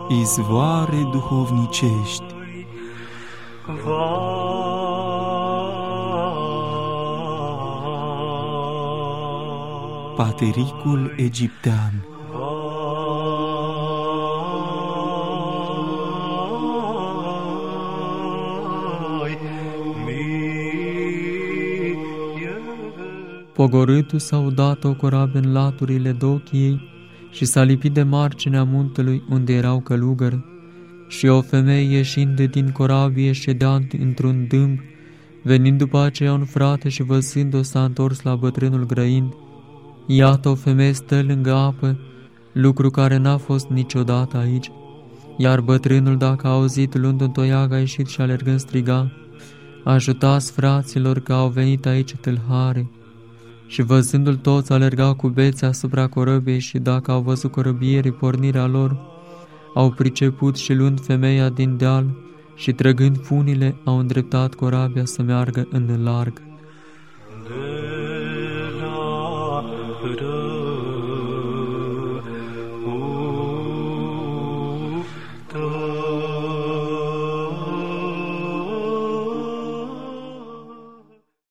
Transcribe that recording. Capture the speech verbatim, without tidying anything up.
izvoare duhovnicești. Patericul egiptean. Pogorâtu s-a udat o corabie în laturile Dochiei și s-a lipit de marginea muntelui unde erau călugări. Și o femeie ieșind din corabie ședea într-un dâmb, venind după aceea un frate și văzând-o s-a întors la bătrânul grăind. Iată o femeie stă lângă apă, lucru care n-a fost niciodată aici. Iar bătrânul, dacă a auzit, luând un toiag, a ieșit și alergând striga: ajutați fraților că au venit aici tâlhare. Și văzându-l toți alergau cu bețe asupra corăbiei și dacă au văzut corăbierii pornirea lor, au priceput și luând femeia din deal și trăgând funile, au îndreptat corabia să meargă în larg. De la